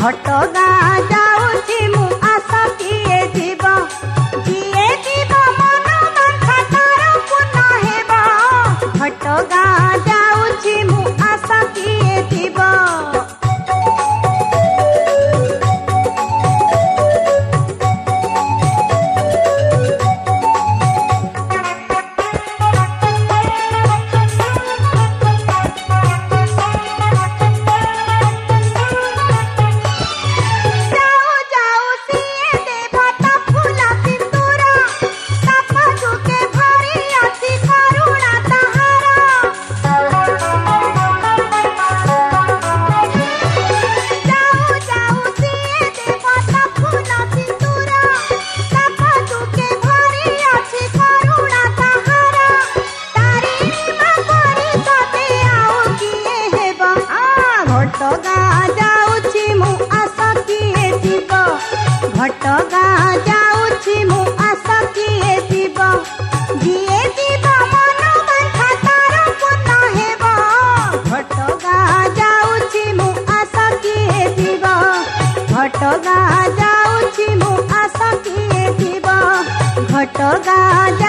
घटगाँ जाऊँची मु आशा किए जीव जिए जीव मन बांधा तार पूर्ण हेब घटगाँ जाऊँची मु आशा किए जीव घटगाँ जाऊँची मु आशा किए जीव घटगाँ जाऊँची मु आशा किए जीव जिए जीव मन बांधा तार पूर्ण हेब घटगाँ जाऊँची मु आशा किए जीव घटगाँ जाऊँची मु आशा किए जीव घटगाँ